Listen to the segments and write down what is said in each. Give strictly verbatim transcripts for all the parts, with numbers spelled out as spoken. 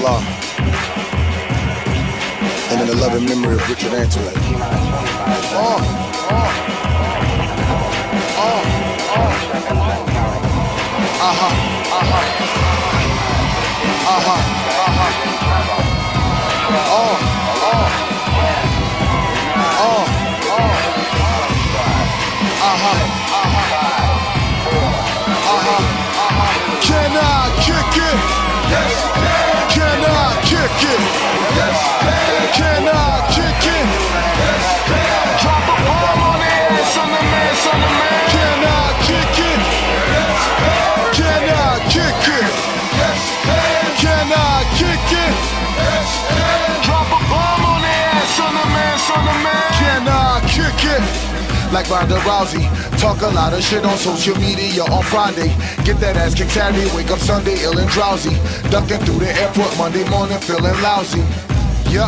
Allah, and in the loving memory of Richard Antoinette. Oh, oh, oh, oh. Uh-huh, uh-huh, uh-huh, uh-huh. Oh, oh, oh, oh. Uh-huh, uh-huh, uh-huh, uh-huh. Can I kick it? Yes, can I kick it? Yes, can I kick it? Yes, drop a bomb on the ass on the man, son of man. Can I kick it? Yes, can I kick it? Yes, can I kick it? Yes, drop a bomb on the ass on the man, son of man. Can I kick it? Like Ronda Rousey, talk a lot of shit on social media on Friday. Get that ass kicked Saturday, wake up Sunday ill and drowsy. Ducking through the airport Monday morning feeling lousy. Yup,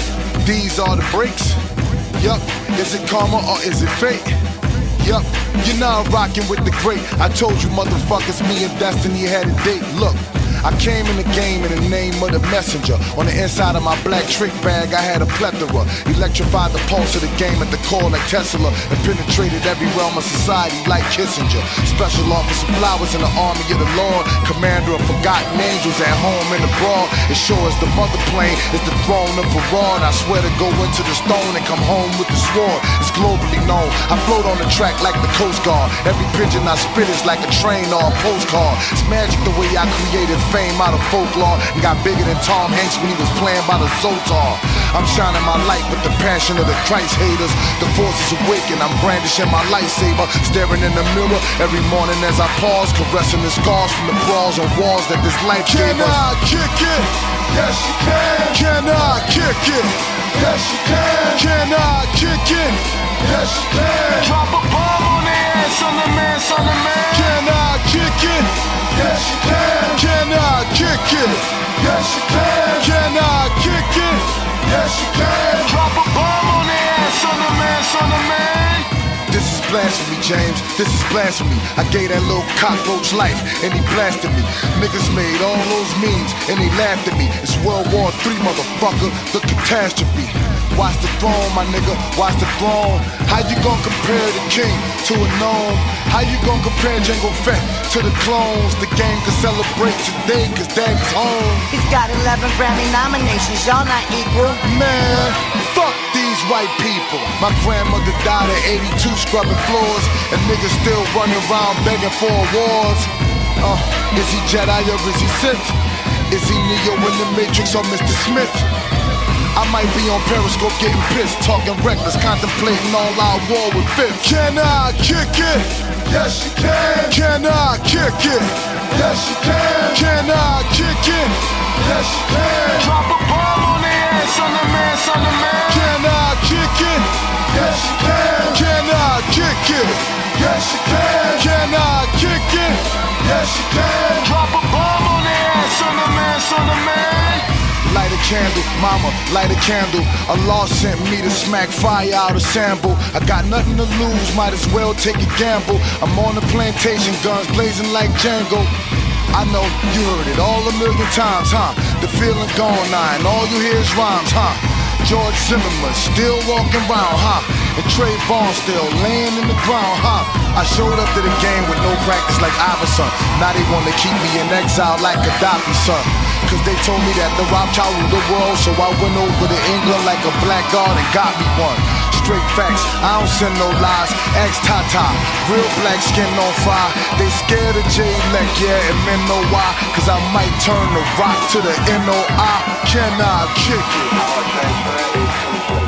these are the breaks. Yup, is it karma or is it fate? Yup, you're now rocking with the great. I told you motherfuckers, me and Destiny had a date. Look, I came in the game in the name of the messenger. On the inside of my black trick bag, I had a plethora. Electrified the pulse of the game at the core like Tesla, and penetrated every realm of society like Kissinger. Special officer flowers in the army of the Lord, commander of forgotten angels at home and abroad. As sure as the mother plane is the throne of Farad, I swear to go into the stone and come home with the sword. It's globally known. I float on the track like the Coast Guard. Every pigeon I spit is like a train or a postcard. It's magic the way I created fame out of folklore and got bigger than Tom Hanks when he was playing by the Zotar. I'm shining my light with the passion of the Christ haters. The force is awakened, I'm brandishing my lightsaber, staring in the mirror every morning as I pause, caressing the scars from the brawls and walls that this life gave us. Can I kick it? Yes, you can. Can I kick it? Yes, you can. Can I kick it? Yes, you can. Drop a bomb on the ass on the man, son of man. Can I kick it? Yes, you can. Can I kick it? Yes, you can. Can I kick it? Yes, you can. Drop a bomb on the ass on the man, son of man. This is blasphemy, James. This is blasphemy. I gave that little cockroach life and he blasted me. Niggas made all those memes and they laughed at me. It's World War Three, motherfucker. The catastrophe. Watch the throne, my nigga, watch the throne. How you gon' compare the king to a gnome? How you gon' compare Jango Fett to the clones? The game can celebrate today cause daddy's home. He's got eleven Grammy nominations, y'all not equal. Man, fuck these white people. My grandmother died at eighty-two scrubbing floors, and niggas still running around begging for awards. Uh, is he Jedi or is he Sith? Is he Neo in the Matrix or Mister Smith? I might be on Periscope getting pissed, talking reckless, contemplating all our war with fifth. Can I kick it? Yes, you can. Can I kick it? Yes, you can. Can I kick it? Yes, you can. Drop a bomb on the ass on the man, son of man. Can I kick it? Yes, you can. Can I kick it? Yes, you can. Can I kick it? Yes, you can. Drop a bomb on the ass on the man, son of man. Light a candle, mama, light a candle. Allah sent me to smack fire out of Sambo. I got nothing to lose, might as well take a gamble. I'm on the plantation, guns blazing like Django. I know you heard it all a million times, huh? The feeling gone now, and all you hear is rhymes, huh? George Zimmerman still walking around, huh? And Trayvon still laying in the ground, huh? I showed up to the game with no practice like Iverson. Now they wanna keep me in exile like Gaddafi, son. Cause they told me that the Rothschild ruled the world, so I went over to England like a black guard and got me one. Straight facts, I don't send no lies. Ask Tata, real black skin on fire. They scared of J-Lec, yeah, and men know why. Cause I might turn the rock to the N O I. Can I kick it?